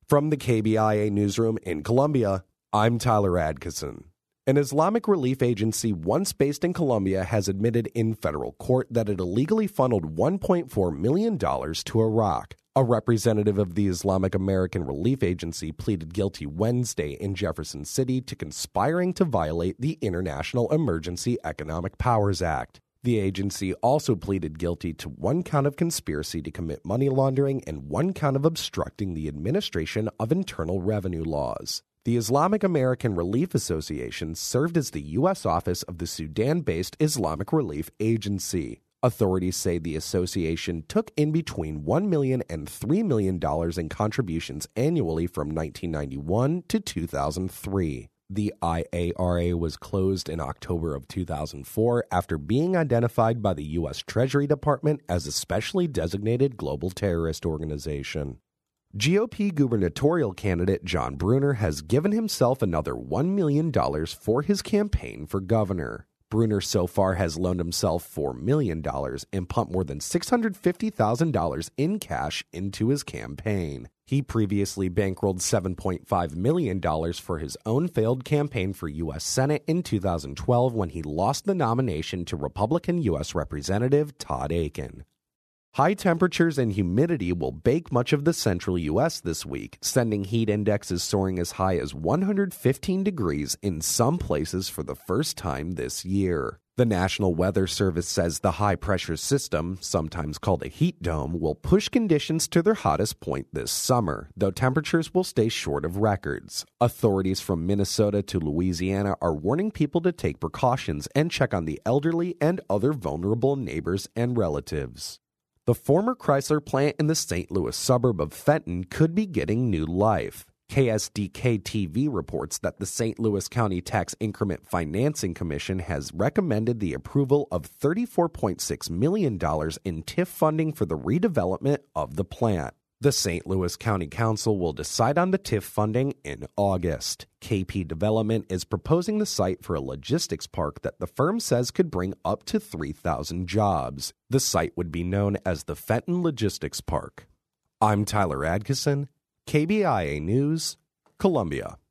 From the KBIA newsroom in Colombia, I'm Tyler Adkisson. An Islamic relief agency once based in Colombia has admitted in federal court that it illegally funneled $1.4 million to Iraq. A representative of the Islamic American Relief Agency pleaded guilty Wednesday in Jefferson City to conspiring to violate the International Emergency Economic Powers Act. The agency also pleaded guilty to 1 count of conspiracy to commit money laundering and 1 count of obstructing the administration of internal revenue laws. The Islamic American Relief Association served as the U.S. office of the Sudan-based Islamic Relief Agency. Authorities say the association took in between $1 million and $3 million in contributions annually from 1991 to 2003. The IARA was closed in October of 2004 after being identified by the U.S. Treasury Department as a specially designated global terrorist organization. GOP gubernatorial candidate John Brunner has given himself another $1 million for his campaign for governor. Brunner so far has loaned himself $4 million and pumped more than $650,000 in cash into his campaign. He previously bankrolled $7.5 million for his own failed campaign for U.S. Senate in 2012 when he lost the nomination to Republican U.S. Representative Todd Akin. High temperatures and humidity will bake much of the central U.S. this week, sending heat indexes soaring as high as 115 degrees in some places for the first time this year. The National Weather Service says the high-pressure system, sometimes called a heat dome, will push conditions to their hottest point this summer, though temperatures will stay short of records. Authorities from Minnesota to Louisiana are warning people to take precautions and check on the elderly and other vulnerable neighbors and relatives. The former Chrysler plant in the St. Louis suburb of Fenton could be getting new life. KSDK-TV reports that the St. Louis County Tax Increment Financing Commission has recommended the approval of $34.6 million in TIF funding for the redevelopment of the plant. The St. Louis County Council will decide on the TIF funding in August. KP Development is proposing the site for a logistics park that the firm says could bring up to 3,000 jobs. The site would be known as the Fenton Logistics Park. I'm Tyler Adkisson, KBIA News, Columbia.